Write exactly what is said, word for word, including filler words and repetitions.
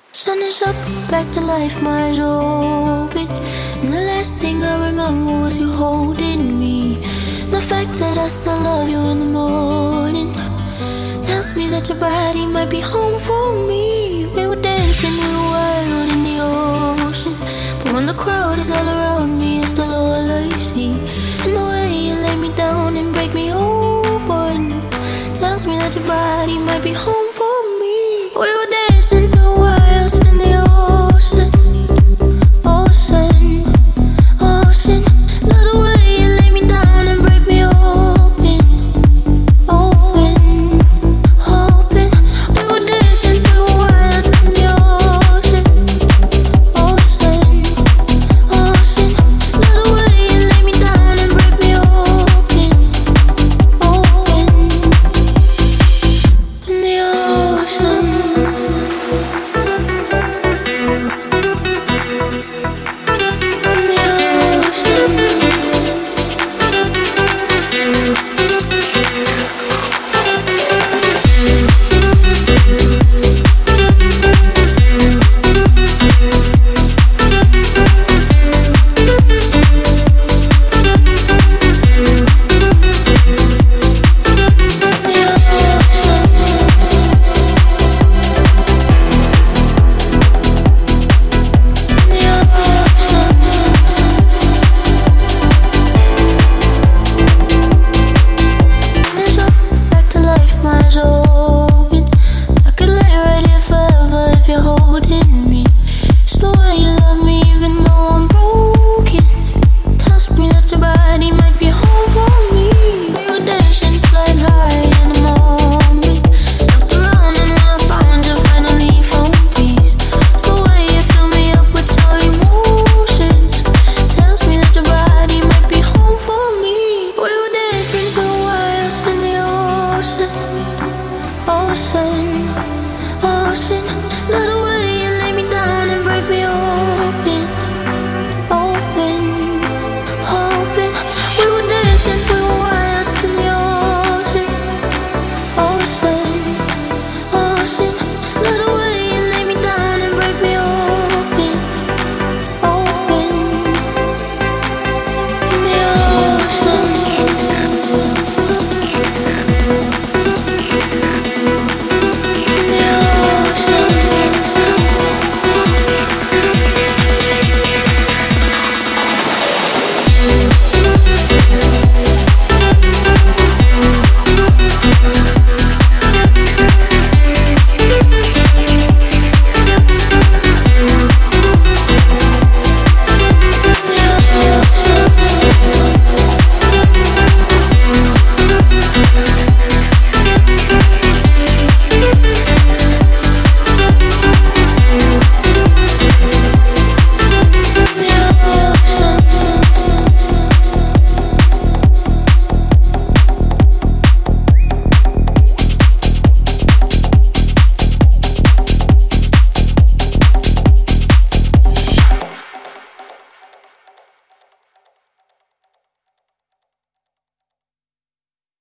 Sun is up, back to life, my eyes open. And the last thing I remember was you holding me. The fact that I still love you in the morning tells me that your body might be home for me. We were dancing, we were wild in the ocean, but when the crowd is all around me, it's still all I see. And the way you lay me down and break me open tells me that your body might be home for me. We were dancing, we were wild in the ocean, ocean, ocean. Love the way you lay me down and break me open, open, open. We were dancing, we were wild in the ocean, ocean, ocean. Love the way you lay me down and break me open, open, in the ocean. Ocean, ocean, little way.